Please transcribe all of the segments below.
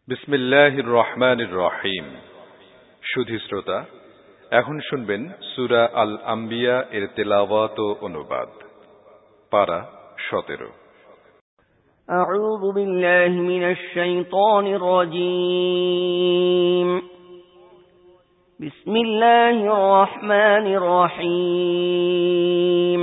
বিসমিল্লাহির রহমানির রহিম। সুধী শ্রোতা, এখন শুনবেন সূরা আল আম্বিয়া এর তেলাওয়াত ও অনুবাদ। পারা 17। আউযু বিল্লাহি মিনাশ শাইতানির রাজীম। বিসমিল্লাহির রহমানির রহিম।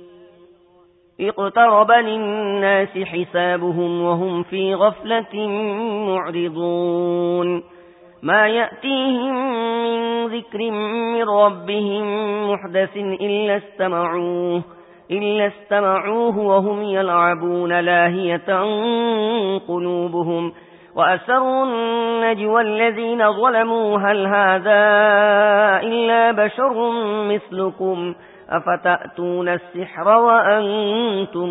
اقترب للناس حسابهم وهم في غفلة معرضون ما يأتيهم من ذكر من ربهم محدث إلا استمعوه وهم يلعبون لاهية قلوبهم وأسروا النجوى الذين ظلموا هل هذا إلا بشر مثلكم أفتأتون السحر وأنتم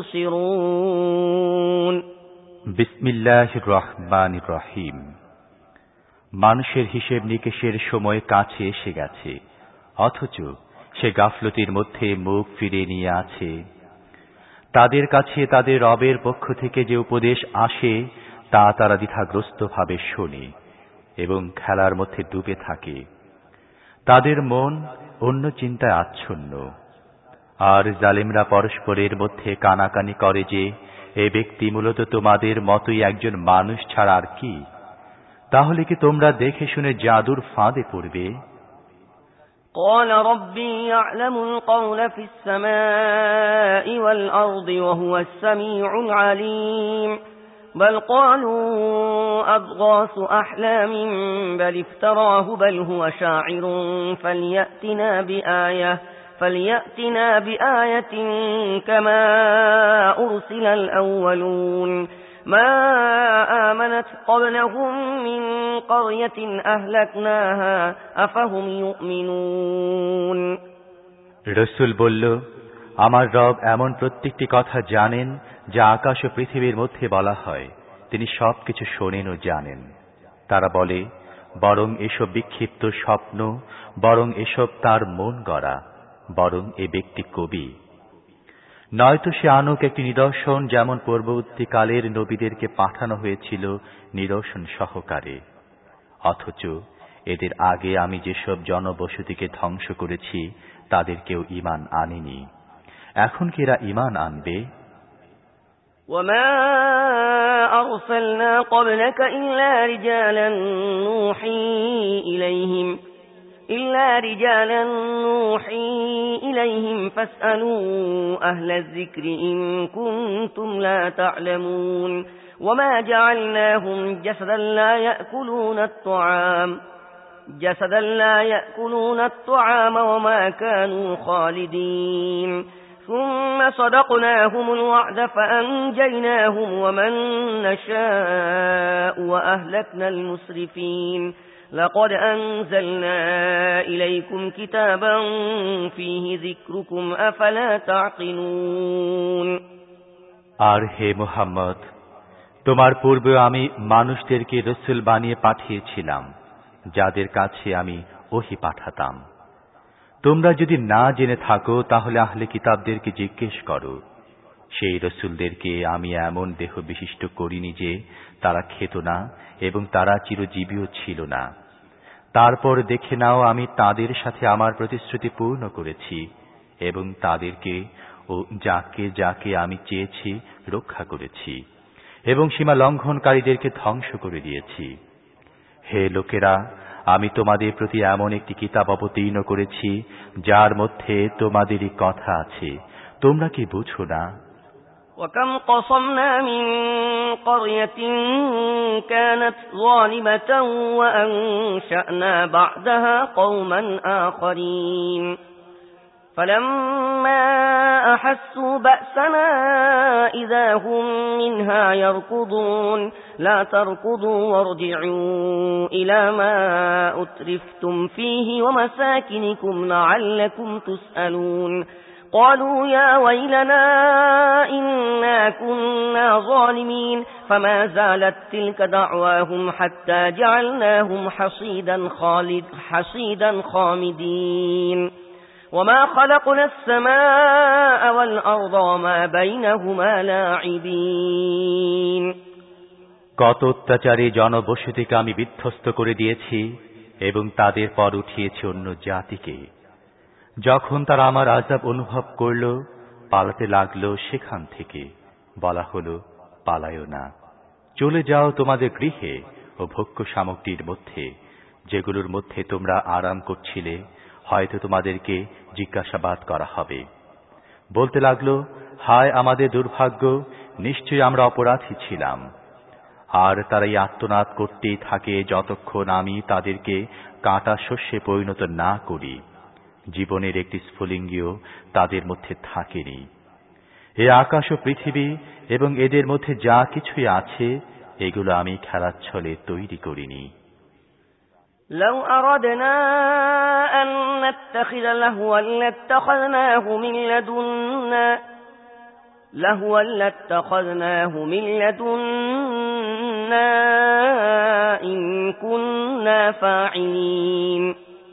تبصرون বিসমিল্লাহির রহমানির রহিম। মানুষের হিসেব নিকেশের সময় কাছে এসে গেছে, অথচ সে গাফলতির মধ্যে মুখ ফিরে নিয়ে আছে। তাদের কাছে তাদের রবের পক্ষ থেকে যে উপদেশ আসে তা তারা দ্বিধাগ্রস্তভাবে শোনে এবং খেলার মধ্যে ডুবে থাকে। তাদের মন অন্য চিন্তায় আচ্ছন্ন। আর জালিমরা পরস্পরের মধ্যে কানাকানি করে যে এ ব্যক্তি মূলত তোমাদের মতোই একজন মানুষ ছাড়া আর কি? তাহলে কি তোমরা দেখে শুনে জাদুর ফাঁদে পড়বে? قال ربي يعلم القول في السماء والأرض وهو السميع العليم بل قالوا أضغاث أحلام بل افتراه بل هو شاعر فليأتنا بآية كما أرسل الأولون ما آمنت قبلهم من قرية أهلكناها أفهم يؤمنون রাসূল বলল, আমার রব এমন প্রত্যেকটি কথা জানেন যা আকাশ ও পৃথিবীর মধ্যে বলা হয়। তিনি সবকিছু শোনেন ও জানেন। তারা বলে, বরং এসব বিক্ষিপ্ত স্বপ্ন, বরং এসব তার মন গড়া, বরং এ ব্যক্তি কবি। নয়তো সে আনুক একটি নিদর্শন, যেমন পূর্ববর্তীকালের নবীদেরকে পাঠানো হয়েছিল নিদর্শন সহকারে। অথচ এদের আগে আমি যেসব জনবসতিকে ধ্বংস করেছি তাদের কেউ ঈমান আনেনি। এখন কি এরা ঈমান আনবে? وما أرسلنا قبلك إلا رجالا نوحي إليهم فاسألوا أهل الذكر إن كنتم لا تعلمون وما جعلناهم جسدا لا يأكلون الطعام وما كانوا خالدين ثم صدقناهم الوعد فأنجيناهم ومن نشاء وأهلكنا المسرفين لقد أنزلنا إليكم كتابا فيه ذكركم أفلا تعقلون আর হে মুহাম্মদ, তোমার পূর্বে আমি মানুষদেরকে রাসূল বানিয়ে পাঠিয়েছিলাম, যাদের কাছে আমি ওহী পাঠাতাম। তোমরা যদি না জেনে থাকো তাহলে আহলে কিতাবদেরকে জিজ্ঞেস করো। সেই রাসূলদেরকে আমি এমন দেহ বিশিষ্ট করিনি যে তারা খেত না এবং তারা চিরজীবীও ছিল না। তারপর দেখে নাও, আমি তাদের সাথে আমার প্রতিশ্রুতি পূর্ণ করেছি এবং তাদেরকে ও যাকে যাকে আমি চেয়েছি রক্ষা করেছি এবং সীমা লঙ্ঘনকারীদেরকে ধ্বংস করে দিয়েছি। হে লোকেরা, আমি তোমাদের প্রতি এমন একটি কিতাব অবতীর্ণ করেছি যার মধ্যে তোমাদেরই কথা আছে। তোমরা কি বুঝো না? وكم قصمنا من قرية كانت ظالمة وأنشأنا بعدها قوما آخرين فلما أحسوا بأسنا إذا هم منها يركضون لا تركضوا وارجعوا إلى ما أترفتم فيه ومساكنكم لعلكم تسألون قالوا يا ويلنا إنا كنا ظالمين فما زالت تلك دعواهم حتى جعلناهم حصيدا خامدين وما خلقنا السماء والأرض وما بينهما لاعبين কত অত্যাচারী জনবসতিকে আমি বিধ্বস্ত করে দিয়েছি এবং তাদের পর উঠিয়েছি অন্য জাতিকে। যখন তারা আমার আযাব অনুভব করল, পালাতে লাগলো সেখান থেকে। বলা হলো, পালায়ও না, চলে যাও তোমাদের গৃহে ও ভোগ্য সামগ্রীর মধ্যে, যেগুলোর মধ্যে তোমরা আরাম করছিলে। হয়তো তোমাদেরকে জিজ্ঞাসাবাদ করা হবে। বলতে লাগলো, হায় আমাদের দুর্ভাগ্য, নিশ্চয়ই আমরা অপরাধী ছিলাম। আর তারাই আর্তনাদ করতেই থাকে যতক্ষণ আমি তাদেরকে কাটা শস্যে পরিণত না করি। জীবনের একটি স্ফুলিঙ্গও তাদের মধ্যে থাকেনি। এ আকাশ ও পৃথিবী এবং এদের মধ্যে যা কিছুই আছে, এগুলো আমি খেলার ছলে তৈরি করিনি। لو أردنا أن نتخذ لهوا لاتخذناه من لدنا إن كنا فاعلين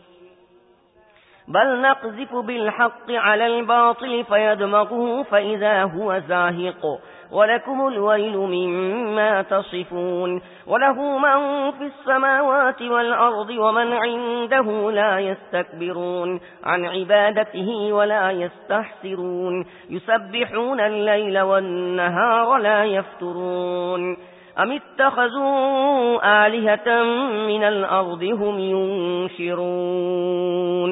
بل نقذف بالحق على الباطل فيدمغه فإذا هو زاهق ولكم الويل مما تصفون وله من في السماوات والأرض ومن عنده لا يستكبرون عن عبادته ولا يستحسرون يسبحون الليل والنهار لا يفترون أم اتخذوا آلهة من الأرض هم ينشرون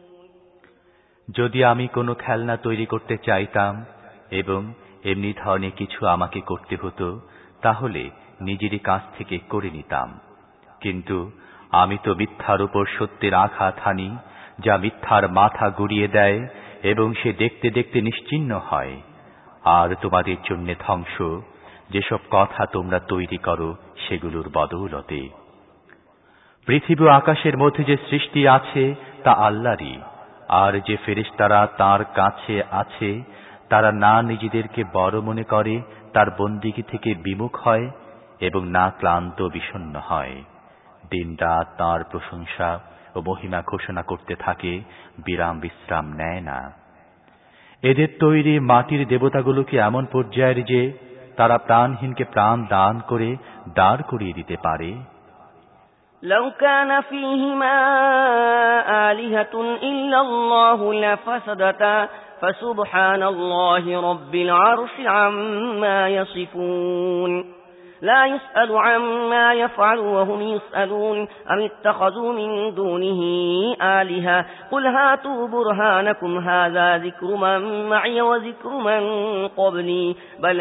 যদি আমি কোনো খেলনা তৈরি করতে চাইতাম এবং এমনি ধরনের কিছু আমাকে করতে হতো, তাহলে নিজেরই কাছ থেকে করে নিতাম। কিন্তু আমি তো মিথ্যার উপর সত্যের আঘাত হানি, যা মিথ্যার মাথা গুড়িয়ে দেয় এবং সে দেখতে দেখতে নিশ্চিহ্ন হয়। আর তোমাদের জন্য ধ্বংস, যেসব কথা তোমরা তৈরি করো সেগুলোর বদৌলতে। পৃথিবী ও আকাশের মধ্যে যে সৃষ্টি আছে তা আল্লাহরই। আর যে ফেরেশতারা তার কাছে আছে, তারা না নিজেদেরকে বড় মনে করে তার বন্দিগি থেকে বিমুখ হয় এবং না ক্লান্ত বিষণ্ণ হয়। দিনরাত তাঁর প্রশংসা ও মহিমা ঘোষণা করতে থাকে, বিরাম বিশ্রাম নেয় না। এদের তৈরি মাটির দেবতাগুলোকে এমন পর্যায়ের যে তারা প্রাণহীনকে প্রাণ দান করে দাঁড় করিয়ে দিতে পারে। لو كان فيهما آلهة إلا الله لفسدتا فسبحان الله رب العرش عما يصفون لا يسأل عما يفعل وهم يسألون أم اتخذوا من دونه آلهة قل هاتوا برهانكم هذا ذكر من معي وذكر من قبلي بل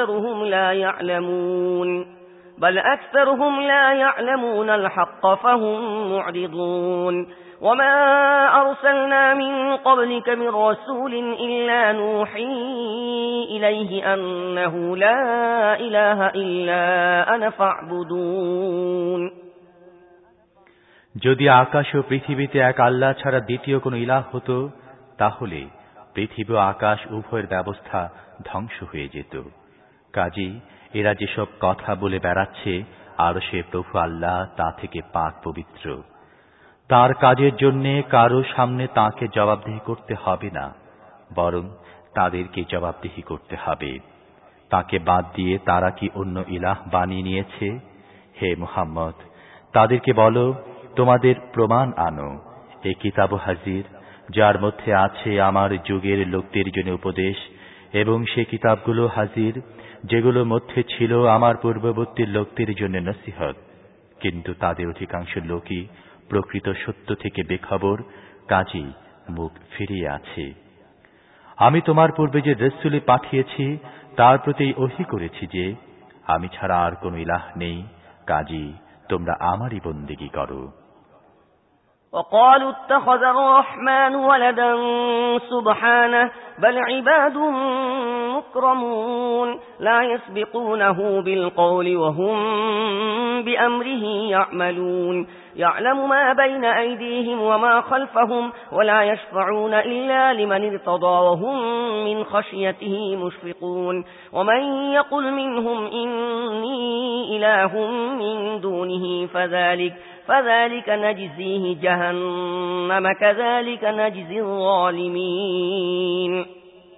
أكثرهم لا يعلمون الحق فهم معرضون وما أرسلنا من قبلك من رسول إلا نوحي إليه أنه لا إله إلا أنا فاعبدون যদি আকাশ ও পৃথিবীতে এক আল্লাহ ছাড়া দ্বিতীয় কোনো ইলাহ হতো, তাহলে পৃথিবী ও আকাশ উভয়ের ব্যবস্থা ধ্বংস হয়ে যেত। কাজী এরা যেসব কথা বলে বেড়াচ্ছে, আর সে প্রভু আল্লাহ তা থেকে পাক পবিত্র। তার কাজের জন্য কারো সামনে তাকে জবাবদিহি করতে হবে না, বরং তাদেরকে জবাবদিহি করতে হবে। তাকে বাদ দিয়ে তারা কি অন্য ইলাহ বানিয়ে নিয়েছে? হে মুহাম্মদ, তাদেরকে বলো, তোমাদের প্রমাণ আনো। এই কিতাব হাজির, যার মধ্যে আছে আমার যুগের লোকদের জন্য উপদেশ, এবং সে কিতাবগুলো হাজির যেগুলোর মধ্যে ছিল আমার পূর্ববর্তী লোকদের জন্য নসিহত। কিন্তু তাদের অধিকাংশ লোকই প্রকৃত সত্য থেকে বেখবর, কাজী মুখ ফিরিয়ে আছে। আমি তোমার পূর্বে যে রাসূল পাঠিয়েছি তার প্রতি ওহী করেছি যে আমি ছাড়া আর কোনো ইলাহ নেই, কাজী তোমরা আমারই বন্দেগী করো। وقالوا اتخذ الرحمن ولدا سبحانه بل عباد مكرمون لا يسبقونه بالقول وهم بأمره يعملون يعلم ما بين أيديهم وما خلفهم ولا يشفعون إلا لمن ارتضى وهم من خشيته مشفقون ومن يقل منهم إني إله من دونه فذلك نجزيه جهنم كذلك نجزي الظالمين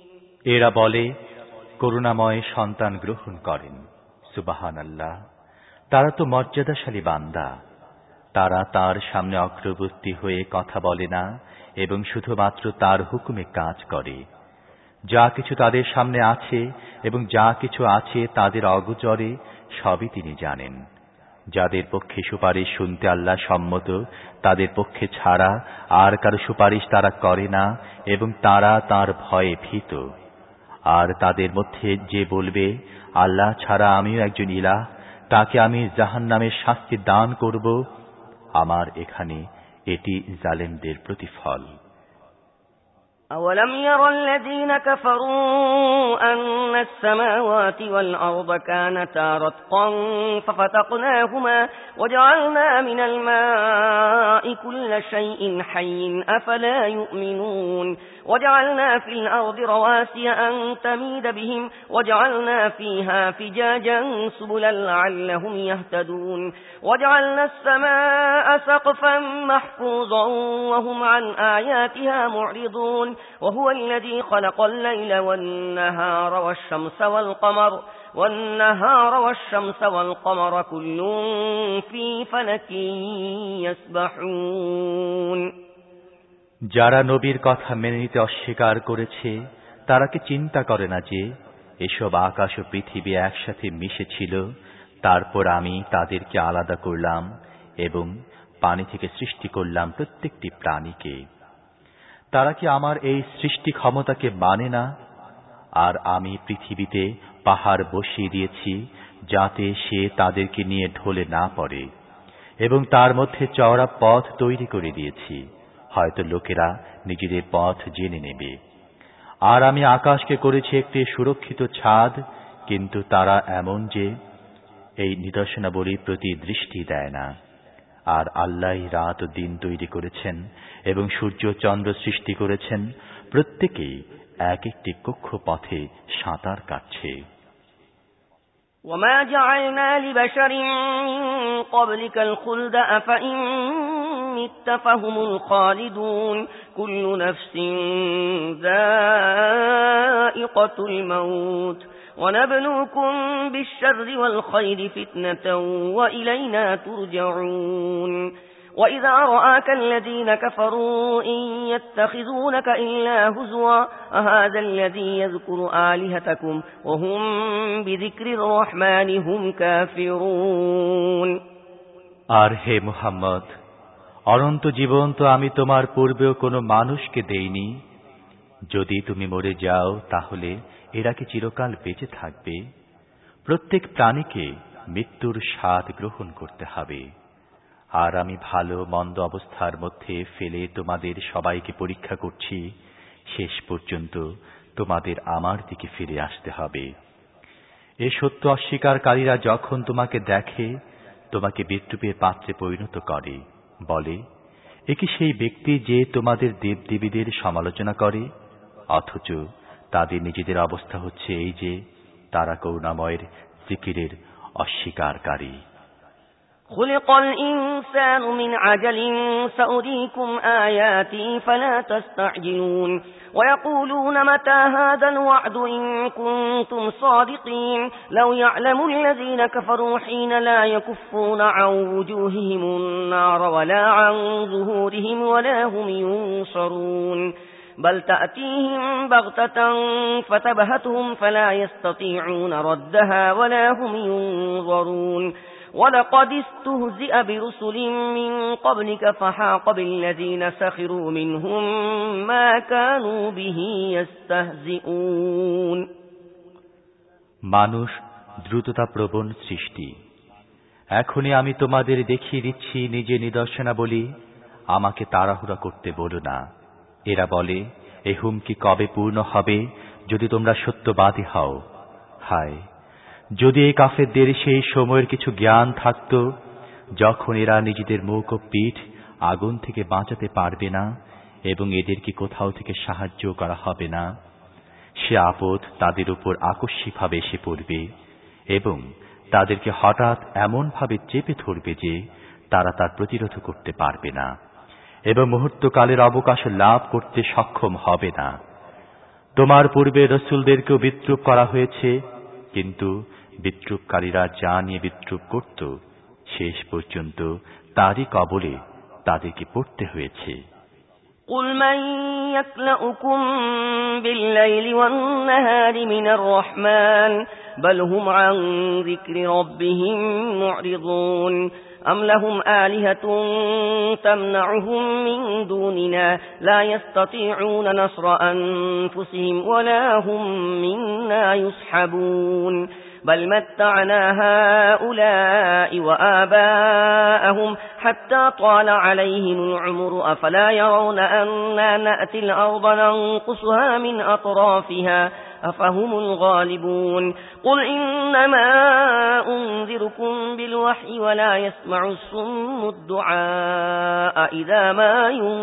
এরা বলে, করুণাময় সন্তান গ্রহণ করেন। সুবহানাল্লাহ, তারা তো মর্যাদাশালী বান্দা। তারা তার সামনে অগ্রবর্তী হয়ে কথা বলে না এবং শুধুমাত্র তার হুকুমে কাজ করে। যা কিছু তাদের সামনে আছে এবং যা কিছু আছে তাদের অগোচরে সবই তিনি জানেন। যাদের পক্ষে সুপারিশ শুনতে আল্লাহ সম্মত, তাদের পক্ষে ছাড়া আর কারো সুপারিশ তারা করে না এবং তারা তার ভয়ে ভীত। আর তাদের মধ্যে যে বলবে, আল্লাহ ছাড়া আমিও একজন ইলাহ, তাকে আমি জাহান্নামের শাস্তি দান করব, আমার এখানে এটি জালেমদের প্রতিফল। أولم ير الذين كفروا أن السماوات والأرض كانتا رتقا ففتقناهما وجعلنا من الماء كل شيء حي أفلا يؤمنون وجعلنا في الأرض رواسي أن تميد بهم وجعلنا فيها فجاجا سبلا لعلهم يهتدون وجعلنا السماء سقفا محفوظا وهم عن آياتها معرضون وهو الذي خلق الليل والنهار والشمس والقمر كل في فلك يسبحون। যারা নবীর কথা মেনে নিতে অস্বীকার করেছে তারা কি চিন্তা করে না যে এসব আকাশ ও পৃথিবী একসাথে মিশেছিল, তারপর আমি তাদেরকে আলাদা করলাম এবং পানি থেকে সৃষ্টি করলাম প্রত্যেকটি প্রাণীকে। তারা কি আমার এই সৃষ্টি ক্ষমতাকে মানে না? আর আমি পৃথিবীতে পাহাড় বসিয়ে দিয়েছি যাতে সে তাদেরকে নিয়ে ঢলে না পড়ে, এবং তার মধ্যে চওড়া পথ তৈরি করে দিয়েছি, হয়তো লোকেরা নিজেদের পথ জেনে নেবে। আর আমি আকাশকে করেছি একটি সুরক্ষিত ছাদ, কিন্তু তারা এমন যে এই নিদর্শনাবলীর প্রতি দৃষ্টি দেয় না। আর আল্লাহ রাত ও দিন তৈরি করেছেন এবং সূর্য চন্দ্র সৃষ্টি করেছেন, প্রত্যেকেই এক একটি কক্ষপথে সাঁতার কাটছে। وما جعلنا لبشر من قبلك الخلد أفإن مت فهم الخالدون كل نفس ذائقة الموت ونبلوكم بالشر والخير فتنة وإلينا ترجعون وإذا رآك الذين كفروا إن يتخذونك إلا هزوا أهذا الذي يذكر آلهتكم وهم بذكر الرحمن هم كافرون। আর হে মুহাম্মদ, অনন্ত জীবন তো আমি তোমার পূর্বেও কোনো মানুষকে দেইনি। যদি তুমি মরে যাও তাহলে এরা কি চিরকাল বেঁচে থাকবে? প্রত্যেক প্রাণীকে মৃত্যুর স্বাদ গ্রহণ করতে হবে। আর আমি ভালো মন্দ অবস্থার মধ্যে ফেলে তোমাদের সবাইকে পরীক্ষা করছি, শেষ পর্যন্ত তোমাদের আমার দিকে ফিরে আসতে হবে। এ সত্য অস্বীকারীরা যখন তোমাকে দেখে, তোমাকে বিদ্রূপের পাত্রে পরিণত করে, বলে, এ কি সেই ব্যক্তি যে তোমাদের দেবদেবীদের সমালোচনা করে? অথচ তাদের নিজেদের অবস্থা হচ্ছে এই যে তারা করুণাময়ের জিকিরের অস্বীকারী। خلق الإنسان من عجل سأريكم آياتي فلا تستعجلون ويقولون متى هذا الوعد إن كنتم صادقين لو يعلم الذين كفروا حين لا يكفون عن وجوههم النار ولا عن ظهورهم ولا هم ينصرون بل تأتيهم بغتة فتبهتهم فلا يستطيعون ردها ولا هم ينظرون ولقد استهزئ برسل من قبلك فحاق بالذين سخروا منهم ما كانوا به يستهزئون। মানুষ দ্রুততাপ্রবণ সৃষ্টি। এখনই আমি তোমাদের দেখিয়ে দিচ্ছি নিজে নিদর্শনাবলী, আমাকে তাড়াহুড়া করতে বলো না। এরা বলে, এই হুমকি কবে পূর্ণ হবে যদি তোমরা সত্যবাদী হও? হায়, যদি এই কাফেরদের সেই সময়ের কিছু জ্ঞান থাকত যখন এরা নিজেদের মুখ ও পিঠ আগুন থেকে বাঁচাতে পারবে না এবং এদেরকে কোথাও থেকে সাহায্য করা হবে না, সে আপদ তাদের উপর আকস্মিকভাবে এসে পড়বে এবং তাদেরকে হঠাৎ এমনভাবে চেপে ধরবে যে তারা তার প্রতিরোধ করতে পারবে না এবং মুহূর্তকালের অবকাশ লাভ করতে সক্ষম হবে না। তোমার পূর্বে রসুলদেরকেও বিদ্রূপ করা হয়েছে, কিন্তু বিদ্রুপকারীরা যা নিয়ে বিদ্রুপ করত শেষ পর্যন্ত তারই কবলে তাদেরকে পড়তে হয়েছে। قل من يكلؤكم بالليل والنهار من الرحمن بل هم عن ذكر ربهم معرضون أم لهم آلهة تمنعهم من دوننا لا يستطيعون نصر أنفسهم ولا هم منا يسحبون بل متعنا هؤلاء وآباءهم حتى طال عليهم العمر أفلا يرون أنا نأتي الأرض ننقصها من أطرافها أفهم الغالبون قل إنما أنذركم بالوحي ولا يسمع الصم الدعاء إذا ما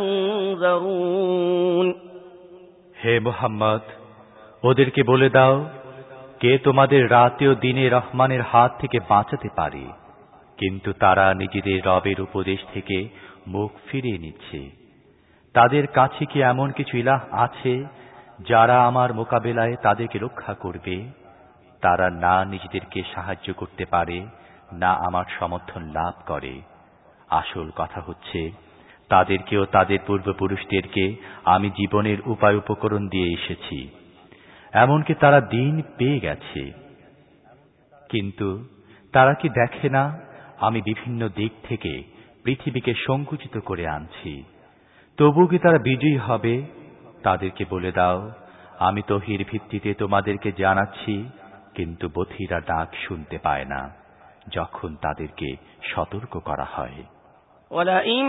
ينذرون হে মুহাম্মদ, ওদেরকে বলে দাও, কে তোমাদের রাতে ও দিনে রহমানের হাত থেকে বাঁচাতে পারে? কিন্তু তারা নিজেদের রবের উপদেশ থেকে মুখ ফিরিয়ে নিচ্ছে। তাদের কাছে কি এমন কিছু ইলাহ আছে যারা আমার মোকাবেলায় তাদেরকে রক্ষা করবে? তারা না নিজেদেরকে সাহায্য করতে পারে, না আমার সমর্থন লাভ করে। আসল কথা হচ্ছে, তাদেরকেও তাদের পূর্বপুরুষদেরকে আমি জীবনের উপায় উপকরণ দিয়ে এসেছি, এমনকি তারা দিন পেয়ে গেছে। কিন্তু তারা কি দেখে না আমি বিভিন্ন দিক থেকে পৃথিবীকে সংকুচিত করে আনছি? তবু কি তারা বিজয়ী হবে? তাদেরকে বলে দাও, আমি তহির ভিত্তিতে তোমাদেরকে জানাচ্ছি, কিন্তু বধিরা ডাক শুনতে পায় না যখন তাদেরকে সতর্ক করা হয়। ولئن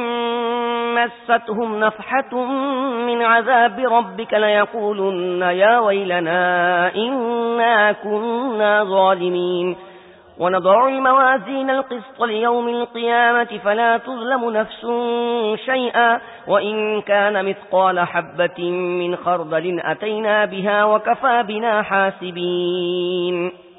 مستهم نفحة من عذاب ربك ليقولن يا ويلنا إنا كنا ظالمين ونضع الموازين القسط ليوم القيامة فلا تظلم نفس شيئا وإن كان مثقال حبة من خردل أتينا بها وكفى بنا حاسبين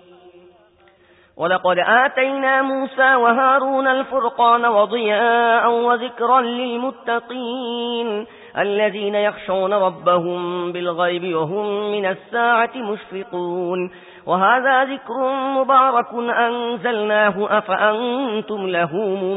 ولقد آتينا موسى وهارون الفرقان وضياء وذكرا للمتقين الذين يخشون ربهم بالغيب وهم من الساعة مشفقون وهذا ذكر مبارك أنزلناه أفأنتم له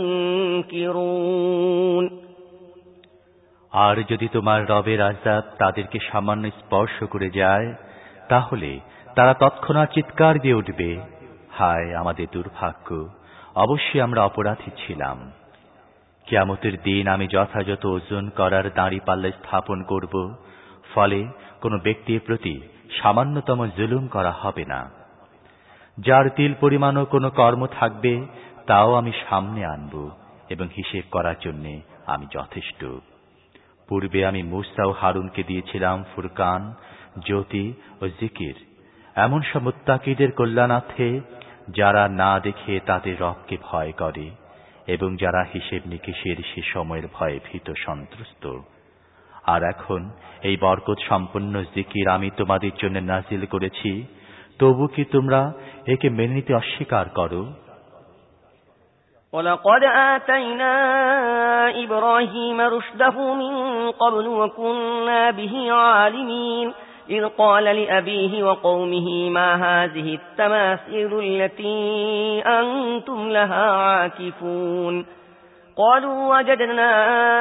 منكرون আর যদি তোমার রবের আযাব তাদেরকে সামান্য স্পর্শ করে যায়, তাহলে তারা তৎক্ষণাৎ চিৎকার দিয়ে উঠবে, হায় আমাদের দুর্ভাগ্য, অবশ্যই আমরা অপরাধী ছিলাম। কিয়ামতের দিন আমি যথাযথ ওজন করার দাঁড়িপাল্লা স্থাপন করব, ফলে কোন ব্যক্তির প্রতি সামান্যতম জুলুম করা হবে না। যার তিল পরিমাণও কোনো কর্ম থাকবে তাও আমি সামনে আনব, এবং হিসেব করার জন্য আমি যথেষ্ট। পূর্বে আমি মূসা ও হারুনকে দিয়েছিলাম ফুরকান, জ্যোতি ও জিকির, এমন সব মুত্তাকিদের কল্যাণার্থে যারা না দেখে তাদের রবকে ভয় করে এবং যারা হিসেব নিকেশের সে সময়ের ভয়ে ভীত সন্ত্রস্ত। আর এখন এই বরকত সম্পন্ন জিকির আমি তোমাদের জন্য নাজিল করেছি, তবু কি তোমরা একে মেনে নিতে অস্বীকার করো? ولقد آتينا إبراهيم رشده من قبل وكنا به عالمين إذ قال لأبيه وقومه ما هذه التماثيل التي أنتم لها عاكفون قالوا وجدنا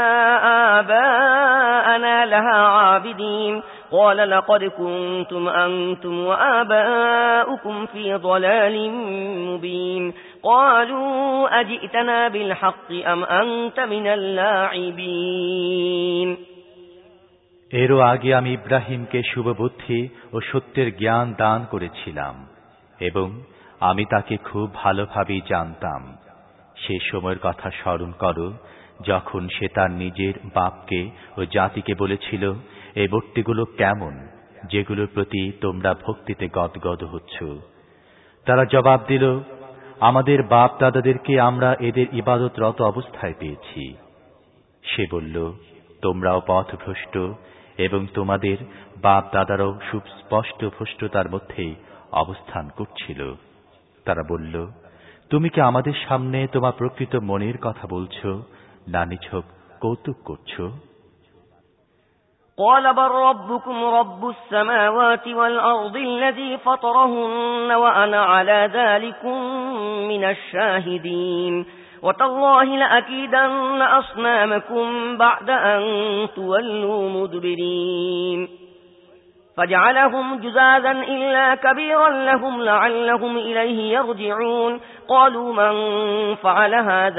آباءنا لها عابدين قال لقد كنتم أنتم وآباؤكم في ضلال مبين قالوا أجئتنا بالحق أم أنت من اللاعبين এরও আগে আমি ইব্রাহিমকে শুভবুদ্ধি ও সত্যের জ্ঞান দান করেছিলাম, এবং আমি তাকে খুব ভালোভাবেই জানতাম। সে সময়ের কথা স্মরণ করো, যখন সে তার নিজের বাপকে ও জাতিকে বলেছিল, এই মূর্তিগুলো কেমন, যেগুলোর প্রতি তোমরা ভক্তিতে গদগদ হচ্ছ। তারা জবাব দিল, আমাদের বাপ দাদাদেরকে আমরা এদের ইবাদতরত অবস্থায় পেয়েছি। সে বলল, তোমরাও পথভ্রষ্ট এবং তোমাদের বাপ দাদারাও সুস্পষ্ট ভ্রষ্টতার মধ্যে অবস্থান করছিল। তারা বলল, তুমি কি আমাদের সামনে তোমার প্রকৃত মনের কথা বলছো, না নিছক কৌতুক করছো? قال بل ربكم رب السماوات والأرض الذي فطرهن وأنا على ذلك من الشاهدين وتالله لأكيدن أصنامكم بعد أن تولوا مدبرين فجعلهم جزازا إلا كبيرا لهم لعلهم إليه يرجعون قالوا من فعل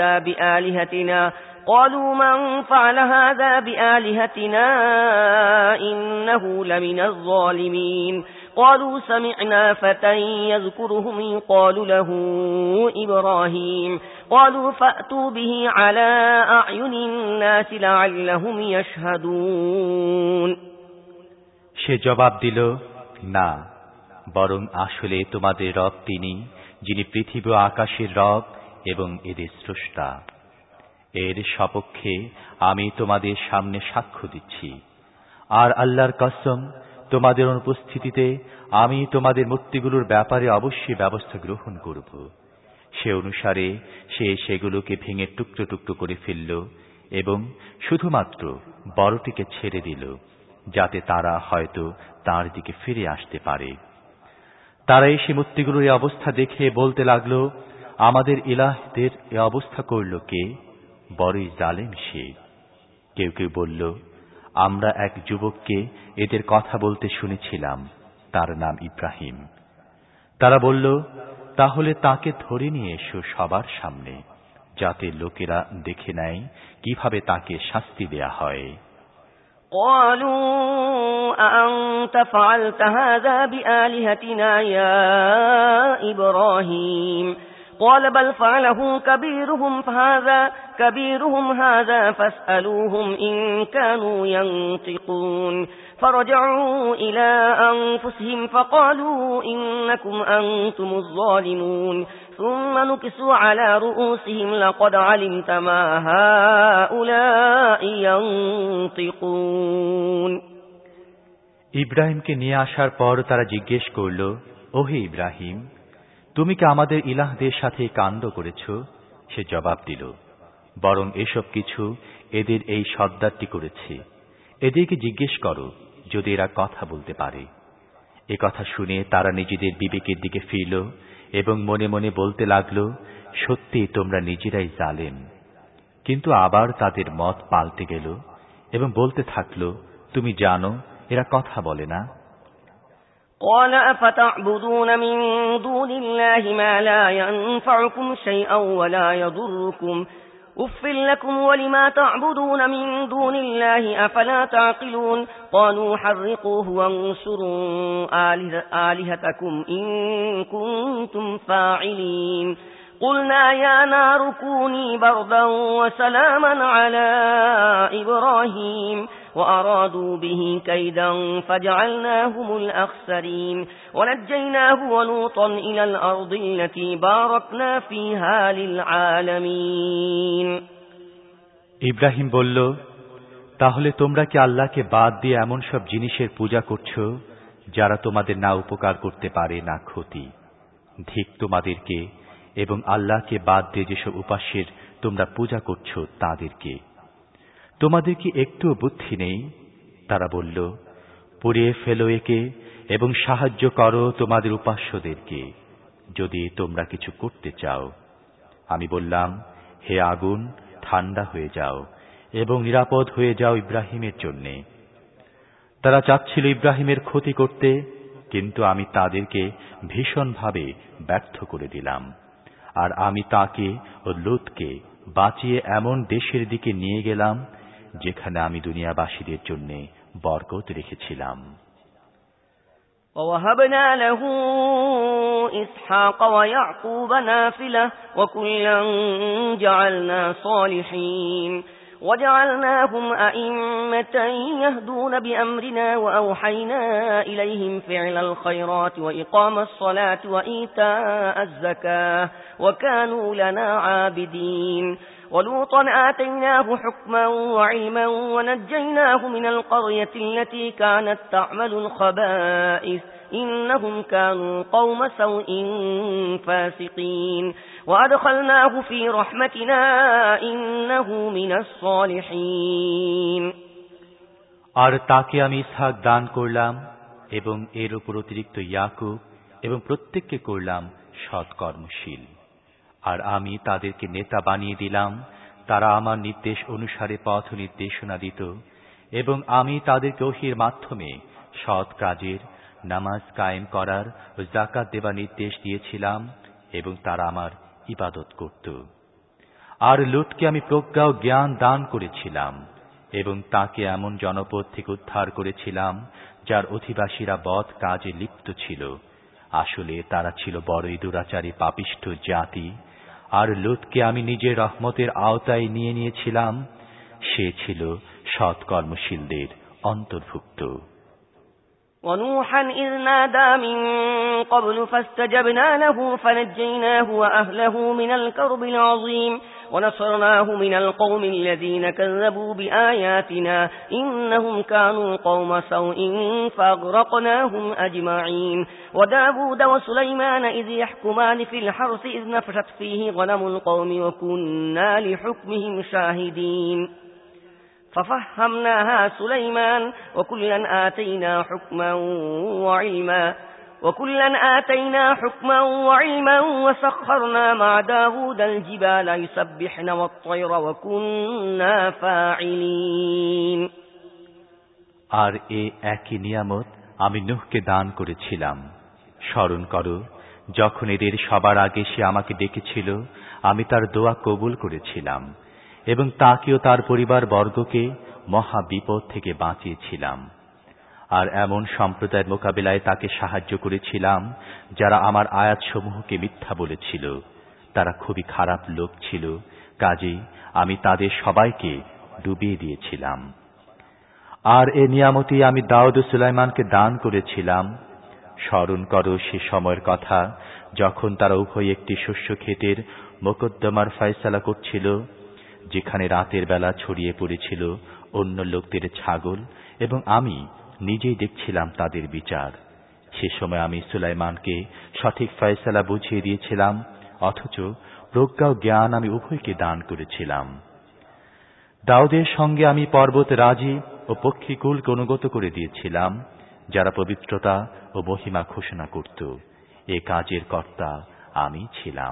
هذا بآلهتنا إنه لمن الظالمين قالوا سمعنا فتى يذكرهم يقال له إبراهيم قالوا فأتوا به على أعين الناس لعلهم يشهدون সে জবাব দিল, না, বরং আসলে তোমাদের রব তিনি, যিনি পৃথিবী ও আকাশের রব এবং এদের স্রষ্টা। এর সপক্ষে আমি তোমাদের সামনে সাক্ষ্য দিচ্ছি। আর আল্লাহর কসম, তোমাদের অনুপস্থিতিতে আমি তোমাদের মূর্তিগুলোর ব্যাপারে অবশ্যই ব্যবস্থা গ্রহণ করব। সে অনুসারে সে সেগুলোকে ভেঙে টুকরো টুকরো করে ফেলল এবং শুধুমাত্র বড়টিকে ছেড়ে দিল, যাতে তারা হয়তো তার দিকে ফিরে আসতে পারে। তারা এসে মূর্তিগুলোর এই অবস্থা দেখে বলতে লাগল, আমাদের ইলাহদের এ অবস্থা করল কে? বড়ই জালেম সে। কেউ কেউ বলল, আমরা এক যুবককে এদের কথা বলতে শুনেছিলাম, তার নাম ইব্রাহিম। তারা বলল, তাহলে তাকে ধরে নিয়ে এসো সবার সামনে, যাতে লোকেরা দেখে নেয় কিভাবে তাকে শাস্তি দেয়া হয়। قالوا أأنت فعلت هذا بآلهتنا يا إبراهيم قال بل فعله كبيرهم هذا فاسألوهم إن كانوا ينطقون فرجعوا إلى أنفسهم فقالوا إنكم أنتم الظالمون ثم نكسوا على رؤوسهم لقد علمت ما هؤلاء ينطقون ইব্রাহিমকে নিয়ে আসার পর তারা জিজ্ঞেস করল, ওহে ইব্রাহিম, তুমি কি আমাদের ইলাহদের সাথে কাণ্ড করেছ? সে জবাব দিল, বরং এসব কিছু এদের এই সর্দারটি করেছে। এদেরকে জিজ্ঞেস করো যদি এরা কথা বলতে পারে। এ কথা শুনে তারা নিজেদের বিবেকের দিকে ফিরল এবং মনে মনে বলতে লাগল, সত্যি তোমরা নিজেরাই জালেম। কিন্তু আবার তাদের মত পাল্টে গেল এবং বলতে থাকল, তুমি জানো এরা কথা বলে না। قال أفتعبدون من دون الله ما لا ينفعكم شيئا ولا يضركم أف لكم ولما تعبدون من دون الله أفلا تعقلون قالوا حرقوه وانصروا آلهتكم إن كنتم فاعلين قلنا يا نار كوني بردا وسلاما على إبراهيم وأرادوا به كيدا فجعلناهم الأخسرين ونجيناه ولوطا إلى الأرض التي باركنا فيها للعالمين ইব্রাহিম বলল, তাহলে তোমরা কি আল্লাহকে বাদ দিয়ে এমন সব জিনিসের পূজা করছো যারা তোমাদের না উপকার করতে পারে না ক্ষতি? ধিক তোমাদেরকে এবং আল্লাহকে বাদ দিয়ে যেসব উপাস্যের তোমরা পূজা করছো তাদেরকে। তোমাদের কি একটুও বুদ্ধি নেই? তারা বলল, পুড়িয়ে ফেলো একে এবং সাহায্য করো তোমাদের উপাস্যদেরকে, যদি তোমরা কিছু করতে চাও। আমি বললাম, হে আগুন, ঠান্ডা হয়ে যাও এবং নিরাপদ হয়ে যাও ইব্রাহিমের জন্যে। তারা চাচ্ছিল ইব্রাহিমের ক্ষতি করতে, কিন্তু আমি তাদেরকে ভীষণভাবে ব্যর্থ করে দিলাম। আর আমি তাকে ও লূতকে বাঁচিয়ে এমন দেশের দিকে নিয়ে গেলাম যেখানে আমি দুনিয়াবাসীদের জন্য বরকত রেখেছিলাম। ووهبنا له إسحاق ويعقوب نافلة وكلا جعلنا صالحين وجعلناهم أئمة يهدون بأمرنا وأوحينا إليهم فعل الخيرات وإقام الصلاة وإيتاء الزكاة وكانوا لنا عابدين ولوطا آتيناه حكما وعلما ونجيناه من القرية التي كانت تعمل الخبائث إنهم كانوا قوم سوء فاسقين وأدخلناه في رحمتنا إنه من الصالحين আর তাকে আমি ইসহাক দান করলাম এবং এর উপর অতিরিক্ত ইয়াকুব এবং প্রত্যেককে করলাম সৎকর্মশীল। আর আমি তাদেরকে নেতা বানিয়ে দিলাম, তারা আমার নির্দেশ অনুসারে পথ নির্দেশনা দিত, এবং আমি তাদেরকে ওহীর মাধ্যমে সৎ কাজের, নামাজ কায়েম করার ও যাকাত দেবার নির্দেশ দিয়েছিলাম, এবং তারা আমার ইবাদত করত। আর লূতকে আমি প্রজ্ঞা ও জ্ঞান দান করেছিলাম, এবং তাকে এমন জনপদ থেকে উদ্ধার করেছিলাম যার অধিবাসীরা বদ কাজে লিপ্ত ছিল। আসলে তারা ছিল বড়ই দুরাচারী পাপিষ্ঠ জাতি। আর লূতকে আমি নিজের রহমতের আওতায় নিয়ে নিয়েছিলাম, সে ছিল সৎকর্মশীলদের অন্তর্ভুক্ত। ونوحا إذ نادى من قبل فاستجبنا له فنجيناه وأهله من الكرب العظيم ونصرناه من القوم الذين كذبوا بآياتنا إنهم كانوا قوم سوء فأغرقناهم أجمعين وداود وسليمان إذ يحكمان في الحرث إذ نفشت فيه غنم القوم وكنا لحكمهم شاهدين ففهمناها سليمان وكلا آتينا حكما وعلما وسخرنا مع داود الجبال يسبحن والطير وكنا فاعلين। আর এ একই নিয়ামত আমি নূহকে দান করেছিলাম। স্মরণ করো, যখন এদের সবার আগে সে আমাকে ডেকেছিল, আমি তার দোয়া কবুল করেছিলাম এবং তাকেও তার পরিবার বর্গকে মহা বিপদ থেকে বাঁচিয়েছিলাম। আর এমন সম্প্রদায়ের মোকাবিলায় তাকে সাহায্য করেছিলাম যারা আমার আয়াতসমূহকে মিথ্যা বলেছিল। তারা খুবই খারাপ লোক ছিল, কাজেই আমি তাদের সবাইকে ডুবিয়ে দিয়েছিলাম। আর এ নিয়ামতি আমি দাউদ ও সুলাইমানকে দান করেছিলাম। স্মরণ করো সে সময়ের কথা, যখন তারা উভয় একটি শস্য ক্ষেতের মোকদ্দমার ফয়সালা করছিল, যেখানে রাতের বেলা ছড়িয়ে পড়েছিল অন্য লোকদের ছাগল, এবং আমি নিজেই দেখছিলাম তাদের বিচার। সে সময় আমি সুলাইমানকে সঠিক ফয়সালা বুঝিয়ে দিয়েছিলাম, অথচ প্রজ্ঞা ও জ্ঞান আমি উভয়কে দান করেছিলাম। দাউদের সঙ্গে আমি পর্বত রাজি ও পক্ষীকুলকে অনুগত করে দিয়েছিলাম, যারা পবিত্রতা ও মহিমা ঘোষণা করত। এ কাজের কর্তা আমি ছিলাম।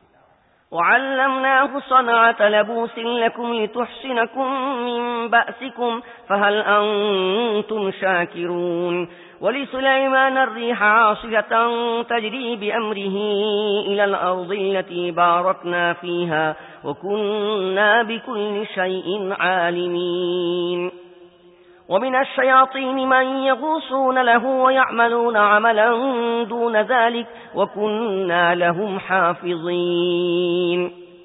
وعلمناه صنعة لبوس لكم لتحصنكم من بأسكم فهل أنتم شاكرون ولسليمان الريح عاصفة تجري بأمره إلى الأرض التي باركنا فيها وكنا بكل شيء عالمين ومن الشياطين من يغوصون له ويعملون عملا دون ذلك وكنا لهم حافظين।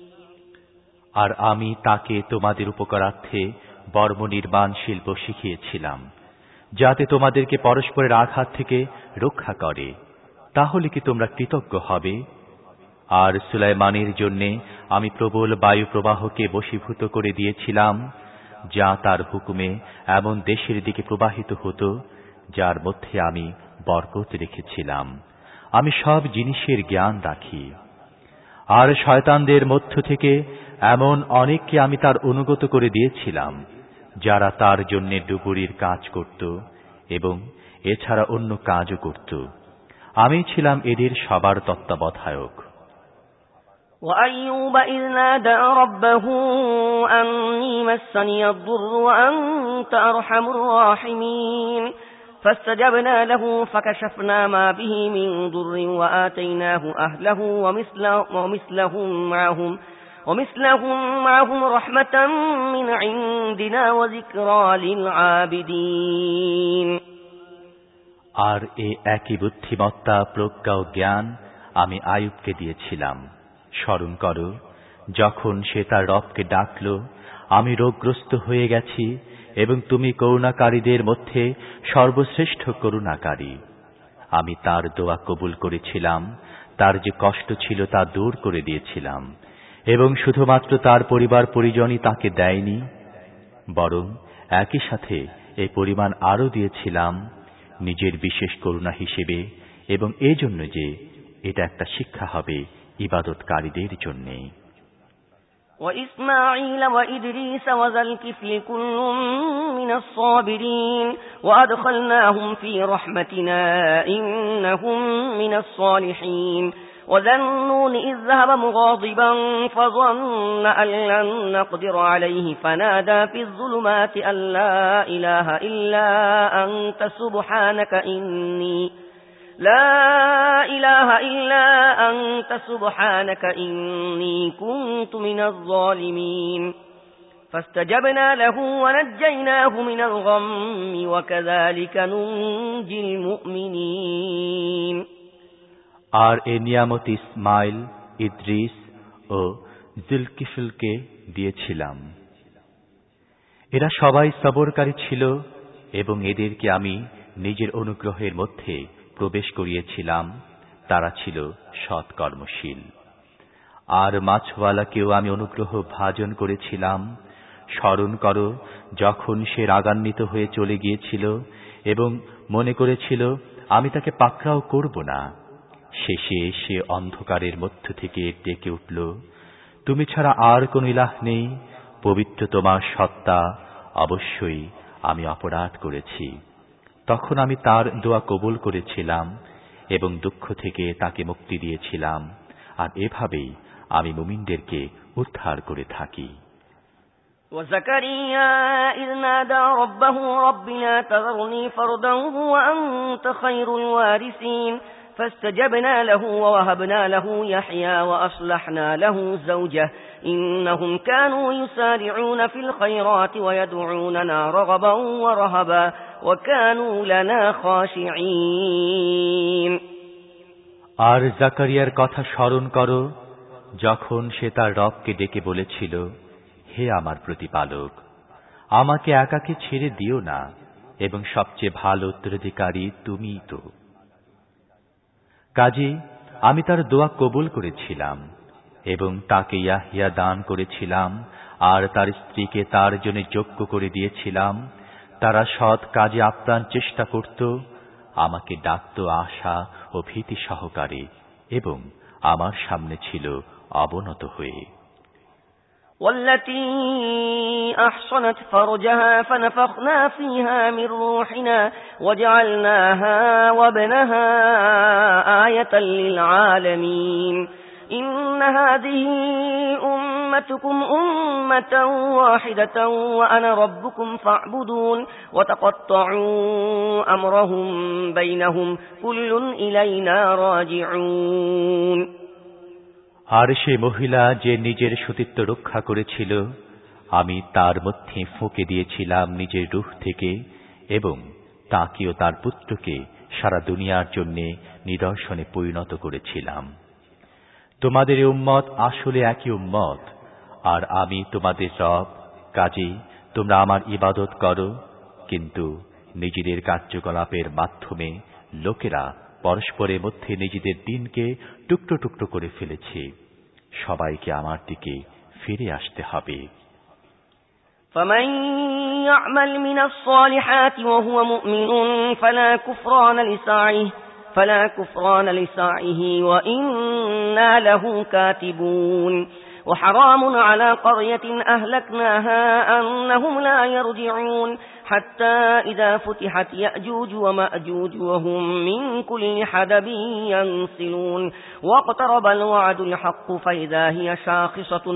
আর আমি তাকে তোমাদের উপকারার্থে বর্ম নির্মাণ শিল্প শিখিয়েছিলাম, যাতে তোমাদেরকে পরস্পরের আঘাত থেকে রক্ষা করে। তাহলে কি তোমরা কৃতজ্ঞ হবে? আর সুলাইমানের জন্যে আমি প্রবল বায়ু প্রবাহকে বশীভূত করে দিয়েছিলাম, যা তার হুকুমে এমন দেশের দিকে প্রবাহিত হতো যার মধ্যে আমি বরকত রেখেছিলাম। আমি সব জিনিসের জ্ঞান রাখি। আর শয়তানদের মধ্য থেকে এমন অনেককে আমি তার অনুগত করে দিয়েছিলাম, যারা তার জন্য ডুবুরির কাজ করত এবং এছাড়া অন্য কাজও করত। আমি ছিলাম এদের সবার তত্ত্বাবধায়ক। وأيوب إذ نادى ربه أني مسني الضر وأنت أرحم الراحمين فاستجبنا له فكشفنا ما به من ضر وآتيناه أهله ومثلهم معهم رحمة من عندنا وذكرى للعابدين। আর এ একই বুদ্ধিমত্তা, প্রজ্ঞা ও জ্ঞান আমি আয়ুবকে দিয়েছিলাম। স্মরণ করো, যখন সে তার রবকে ডাকল, আমি রোগগ্রস্ত হয়ে গেছি এবং তুমি করুণাকারীদের মধ্যে সর্বশ্রেষ্ঠ করুণাকারী। আমি তার দোয়া কবুল করেছিলাম, তার যে কষ্ট ছিল তা দূর করে দিয়েছিলাম, এবং শুধুমাত্র তার পরিবার পরিজনই তাকে দেয়নি, বরং একই সাথে এই পরিমাণ আরও দিয়েছিলাম নিজের বিশেষ করুণা হিসেবে, এবং এজন্য যে এটা একটা শিক্ষা হবে ইবাদতকারীদের জন্যে। وإسماعيل وإدريس وذا الكفل كل من الصابرين وأدخلناهم في رحمتنا إنهم من الصالحين وذا النون إذ ذهب مغاضبا فظن أن لن نقدر عليه فنادى في الظلمات أن لا إله إلا أنت سبحانك إني كنت من الظالمين فاستجبنا له ونجيناه من الغم وكذلك ننجي المؤمنين আর এ নিয়ামত ইসমাইল, ইদ্রিস ও জুলকিফলকে দিয়েছিলাম। এরা সবাই সবরকারী ছিল এবং এদেরকে আমি নিজের অনুগ্রহের মধ্যে প্রবেশ করিয়েছিলাম। তারা ছিল সৎকর্মশীল। আর মাছওয়ালাকেও আমি অনুগ্রহ ভাজন করেছিলাম। স্মরণ করো যখন সে রাগান্বিত হয়ে চলে গিয়েছিল এবং মনে করেছিল আমি তাকে পাকড়াও করব না। শেষে সে অন্ধকারের মধ্য থেকে ডেকে উঠল, তুমি ছাড়া আর কোন ইলাহ নেই, পবিত্র তোমার সত্তা, অবশ্যই আমি অপরাধ করেছি। তখন আমি তার দোয়া কবুল করেছিলাম এবং দুঃখ থেকে তাকে মুক্তি দিয়েছিলাম। আর এভাবেই আমি মুমিনদেরকে উদ্ধার করে থাকি। وزكريا إذ نادى ربه رب لا تذرني فردا وأنت خير الوارثين فاستجبنا له ووهبنا له يحيى وأصلحنا له زوجه إنهم كانوا يسارعون في الخيرات ويدعوننا رغبا ورهبا وكانوا لنا خاشعين আর জাকারিয়ার কথা স্মরণ করো যখন সে তার রবকে ডেকে বলেছিল, হে আমার প্রতিপালক, আমাকে একাকী ছেড়ে দিও না এবং সবচেয়ে ভালো উত্তরাধিকারী তুমিই তো। কাজী আমি তার দোয়া কবুল করেছিলাম এবং তাকে ইয়াহিয়া দান করেছিলাম আর তার স্ত্রীকে তার জন্য যোগ্য করে দিয়েছিলাম। তারা সৎ কাজে আপ্রাণ চেষ্টা করত, আমাকে ডাকত আশা ও ভীতি সহকারে এবং আমার সামনে ছিল অবনত হয়ে। والتي أحصنت فرجها فنفخنا فيها من روحنا وجعلناها وابنها آية للعالمين إن هذه أمتكم أمة واحدة وأنا ربكم فاعبدون وتقطعوا أمرهم بينهم كل إلينا راجعون আর সে মহিলা যে নিজের সতীত্ব রক্ষা করেছিল, আমি তার মধ্যে ফুঁকে দিয়েছিলাম নিজের রূহ থেকে এবং তাকেও তার পুত্রকে সারা দুনিয়ার জন্য নিদর্শনে পরিণত করেছিলাম। তোমাদের উম্মত আসলে একই উম্মত আর আমি তোমাদের রব। কাজেই তোমরা আমার ইবাদত করো। কিন্তু নিজেদের কার্যকলাপের মাধ্যমে লোকেরা পরস্পরের মধ্যে নিজেদের দিনকে টুকরো টুকরো করে ফেলেছে। সবাইকে আমার দিকে ফিরে আসতে হবে। فمن يعمل من الصالحات وهو مؤمن فلا كفران لسعيه وإنا له كاتبون وحرام على قرية أهلكناها أنهم لا يرجعون حتى إذا فتحت يأجوج ومأجوج وهم من كل حدب ينسلون واقترب الوعد الحق فإذا هي شاخصة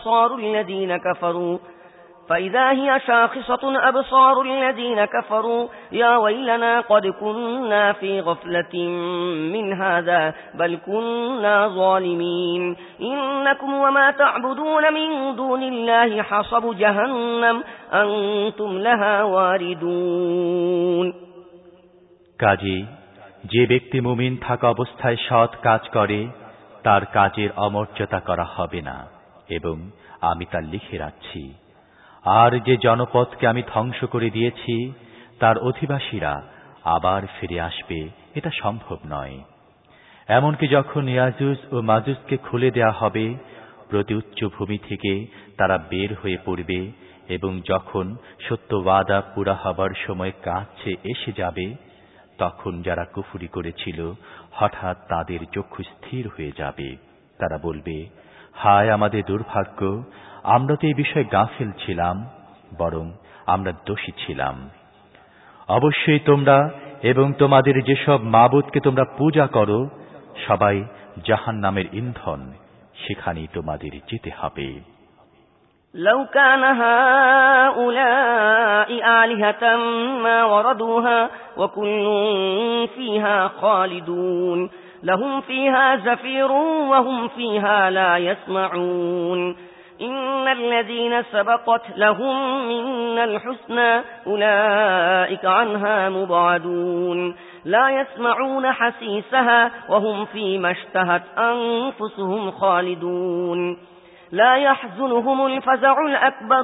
أبصار الذين كفروا يا ويلنا قد كنا في غفلة من هذا بل كنا ظالمين إنكم وما تعبدون من دون الله حصب جهنم أنتم لها واردون কাজী যে ব্যক্তি মুমিন থাকা অবস্থায় সৎ কাজ করে তার কাজের অমর্যাদা করা হবে না এবং আমি তা লিখে রাখছি। আর যে জনপদকে আমি ধ্বংস করে দিয়েছি তার অধিবাসীরা আবার ফিরে আসবে এটা সম্ভব নয়। এমনকি যখন ইয়াজুজ ও মাজুজকে খুলে দেয়া হবে, প্রতি উচ্চ ভূমি থেকে তারা বের হয়ে পড়বে এবং যখন সত্য ওয়াদা পুরা হবার সময় কাছে এসে যাবে, তখন যারা কুফরি করেছিল হঠাৎ তাদের চক্ষু স্থির হয়ে যাবে। তারা বলবে, হায় আমাদের দুর্ভাগ্য, আমরা তো এই বিষয়ে গাফিল ছিলাম, বরং আমরা দোষী ছিলাম। অবশ্যই তোমরা এবং তোমাদের যেসব মাবুদকে তোমরা পূজা করো সবাই জাহান্নামের ইন্ধন, সেখানেই তোমাদের যেতে হবে। لو كان هؤلاء آلهة ما وردوها وكل فيها خالدون لهم فيها زفير وهم فيها لا يسمعون إن الذين سبقت لهم منا الحسنى أولئك عنها مبعدون لا يسمعون حسيسها وهم فيما اشتهت أنفسهم خالدون لا يحزنهم الفزع الأكبر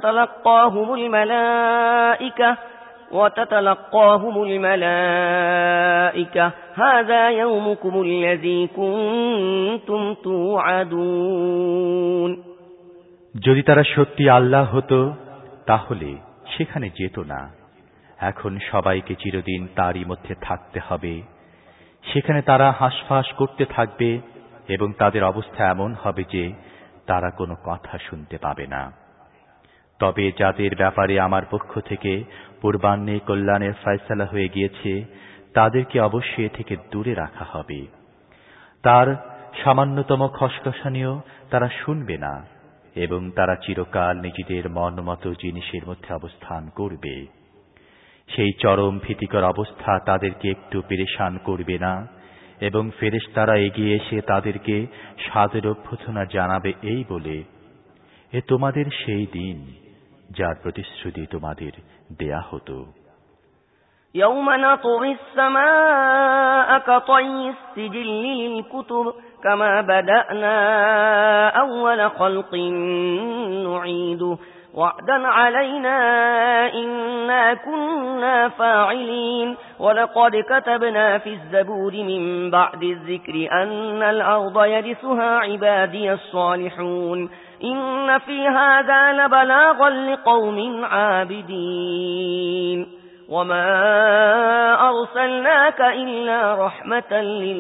وتتلقاهم الملائكة هذا يومكم الذي كنتم توعدون। যদি তারা সত্যি আল্লাহ হতো তাহলে সেখানে যেত না। এখন সবাইকে চিরদিন তারই মধ্যে থাকতে হবে। সেখানে তারা হাঁসফাঁস করতে থাকবে এবং তাদের অবস্থা এমন হবে যে তারা কোনো কথা শুনতে পাবে না। তবে যাদের ব্যাপারে আমার পক্ষ থেকে পূর্বাহ্নে কল্যাণের ফয়সালা হয়ে গিয়েছে তাদেরকে অবশ্যই এ থেকে দূরে রাখা হবে। তার সামান্যতম খসখসানিও তারা শুনবে না এবং তারা চিরকাল নিজেদের মনমতো জিনিসের মধ্যে অবস্থান করবে। সেই চরম ভীতিকর অবস্থা তাদেরকে একটু পেরেশান করবে না এবং ফেরেশতারা এগিয়ে এসে তাদেরকে সাদর অভ্যর্থনা জানাবে এই বলে, এ তোমাদের সেই দিন যার প্রতিশ্রুতি তোমাদের দেয়া হতো। يوم نطوي السماء كطي السجل للكتب كما بدأنا أول خلق نعيده وعدا علينا إنا كنا فاعلين ولقد كتبنا في الزبور من بعد الذكر أن الأرض يرثها عبادي الصالحون إن في هذا لبلاغا لقوم عابدين وما أرسلناك إلا رحمة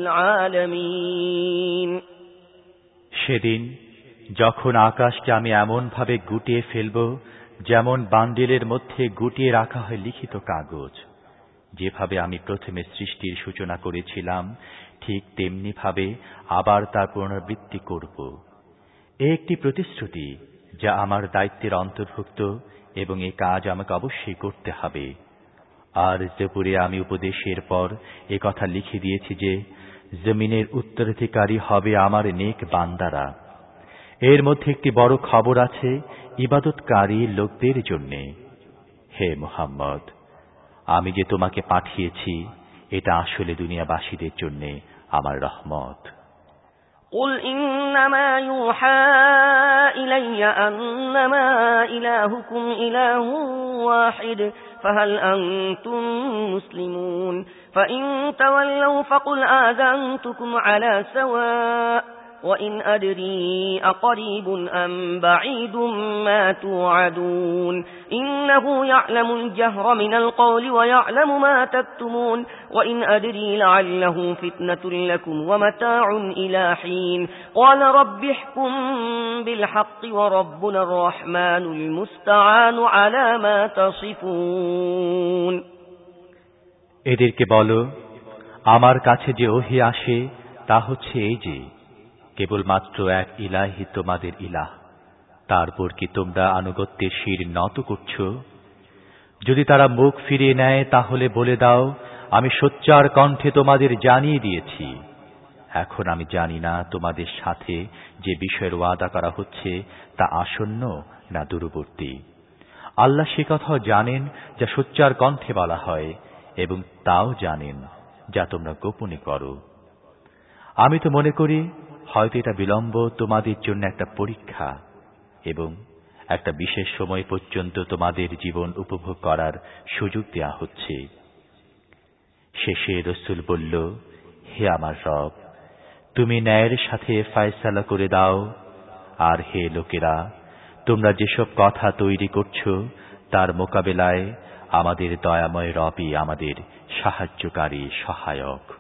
للعالمين। সেদিন যখন আকাশকে আমি এমন ভাবে গুটিয়ে ফেলব যেমন বান্ডিলের মধ্যে গুটিয়ে রাখা হয় লিখিত কাগজ, যেভাবে আমি প্রথমে সৃষ্টির সূচনা করেছিলাম ঠিক তেমনি ভাবে আবার তার পুনরাবৃত্তি করব। এ একটি প্রতিশ্রুতি যা আমার দায়িত্বের অন্তর্ভুক্ত এবং এ কাজ আমাকে অবশ্যই করতে হবে। আর জবুরে আমি উপদেশের পর এ কথা লিখে দিয়েছি যে জমিনের উত্তরাধিকারী হবে আমার নেক বান্দারা। এর মধ্যে একটি বড় খবর আছে ইবাদতকারী লোকদের জন্য। হে মুহাম্মদ, আমি যে তোমাকে পাঠিয়েছি এটা আসলে দুনিয়াবাসীদের জন্য আমার রহমত। قل إنما يوحى إلي أنما إلهكم إله واحد فهل أنتم مسلمون فإن تولوا فقل آذنتكم على سواء وإن أدري أقريب أم بعيد ما توعدون إنه يعلم الجهر من القول ويعلم ما تكتمون وإن أدري لعله فتنة لكم ومتاع إلى حين قال رب احكم بالحق وربنا الرحمن المستعان على ما تصفون। এদেরকে বলো, আমার কাছে যে ওহী আসে তা হচ্ছে এই যে কেবলমাত্র এক ইলাহি তোমাদের ইলাহ, তারপর কি তোমরা আনুগত্যের শির নত করছ? যদি তারা মুখ ফিরিয়ে নেয় তাহলে বলে দাও, আমি সোচ্চার কণ্ঠে তোমাদের জানিয়ে দিয়েছি। এখন আমি জানি না তোমাদের সাথে যে বিষয়ের ওয়াদা করা হচ্ছে তা আসন্ন না দূরবর্তী। আল্লাহ সে কথাও জানেন যা সোচ্চার কণ্ঠে বলা হয় এবং তাও জানেন যা তোমরা গোপনে করো। আমি তো মনে করি হয়তো এটা বিলম্ব তোমাদের জন্য একটা পরীক্ষা এবং একটা বিশেষ সময় পর্যন্ত তোমাদের জীবন উপভোগ করার সুযোগ দেয়া হচ্ছে। শেষে রাসূল বলল, হে আমার রব, তুমি ন্যায়ের সাথে ফয়সালা করে দাও। আর হে লোকেরা, তোমরা যেসব কথা তৈরি করছো তার মোকাবেলায় আমাদের দয়াময় রবই আমাদের সাহায্যকারী সহায়ক।